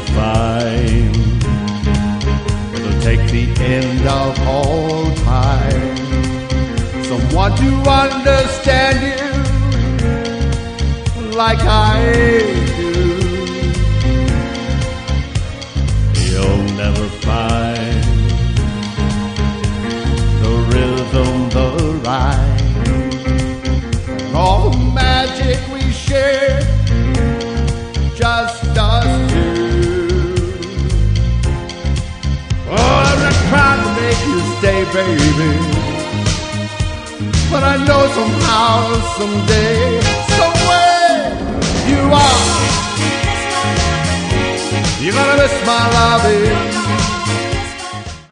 find it'll take the end of all time someone to understand you like I do. You'll never find the rhythm, the rhyme, and all the magic we share, just us two. Oh, I'm not trying to make you stay, baby, but I know somehow, someday, somewhere you are. You're gonna miss my loving.